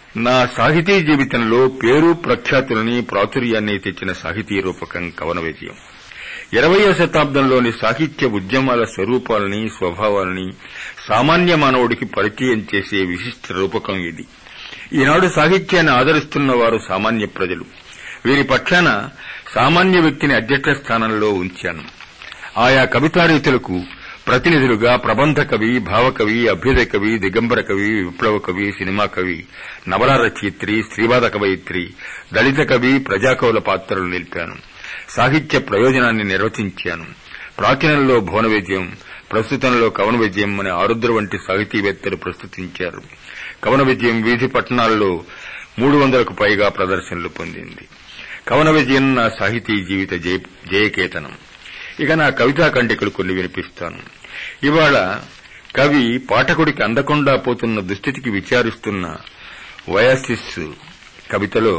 నా సాహితీ జీవితంలో పేరు ప్రఖ్యాతులని ప్రాచుర్యాన్ని తెచ్చిన సాహితీ రూపకం కవన విజయం. 20వ శతాబ్దంలోని సాహిత్య ఉద్యమాల స్వరూపాలని స్వభావాలని సామాన్య మానవుడికి పరిచయం చేసే విశిష్ట రూపకం ఇది. ఈనాడు సాహిత్యాన్ని ఆదరిస్తున్న వారు సామాన్య ప్రజలు. వీరి పక్షాన సామాన్య వ్యక్తిని అధ్యక్ష స్థానంలో ఉంచాను. ఆయా కవితారీతులకు ప్రతినిధులుగా ప్రబంధ కవి, భావకవి, అభ్యుదయ కవి, దిగంబర కవి, విప్లవ కవి, సినిమా కవి, నవల రచయిత్రి, స్త్రీవాద కవయిత్రి, దళిత కవి, ప్రజాకవుల పాత్రలు నిలిపాను. సాహిత్య ప్రయోజనాన్ని నిర్వచించాను. ప్రాచీనంలో భువన విజయం, ప్రస్తుతంలో కవన విజయం అనే ఆరుద్ర వంటి సాహితీవేత్తలు ప్రస్తుతించారు. కవన విజయం వీధి పట్టణాల్లో 300కు పైగా ప్రదర్శనలు పొందింది. కవన విజయం నా సాహితీ జీవిత జయకేతనం. ఇక నా కవితా ఖండికలు కొన్ని వినిపిస్తాను. ఇవాళ కవి పాఠకుడికి అందకుండా పోతున్న దుస్థితికి విచారిస్తున్న వయాసిస్ కవితలో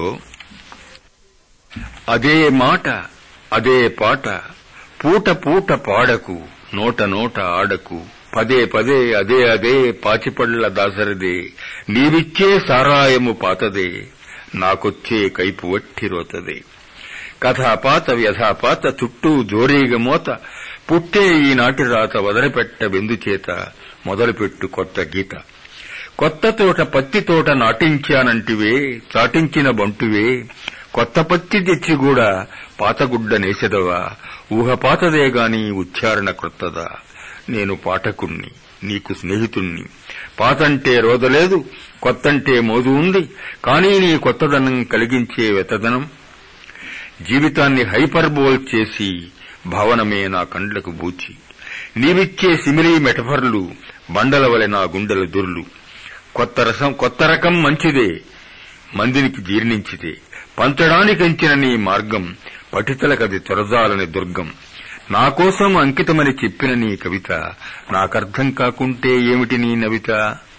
అదే మాట అదే పాట పూట పూట పాడకు నోట నోట ఆడకు పదే పదే అదే అదే పాచిపళ్ల దాసరిదే నీవిచ్చే సారాయము పాతదే నాకొచ్చే కైపు వట్టి రోతదే కథాపాత వ్యథాపాత చుట్టూ జోరీగ మోత పుట్టే ఈనాటి రాత వదలిపెట్ట వెందుచేత మొదలుపెట్టు కొత్త గీత కొత్త తోట పత్తి తోట నాటించానంటివే చాటించిన బంటువే కొత్త పత్తి తెచ్చి కూడా పాతగుడ్డ నేసెదవా ఊహ పాతదే గాని ఉచ్చారణ క్రొత్తదా నేను పాఠకుణ్ణి నీకు స్నేహితుణ్ణి పాతంటే రోదలేదు కొత్తంటే మోజు ఉంది కానీ నీ కొత్తదనం కలిగించే వెతదనం జీవితాన్ని హైపర్బోల్ చేసి భావనమే నా కండ్లకు బూచి నీవిచ్చే సిమిలీ మెటఫర్లు బండల వలె నా గుండెల దుర్లు కొత్త రకం మంచిదే మందినికి జీర్ణించితే పంచడానికంచిన నీ మార్గం పఠితలకది తొరజాలని దుర్గం నాకోసం అంకితమని చెప్పిన నీ కవిత నాకర్థం కాకుంటే ఏమిటి నీ నవిత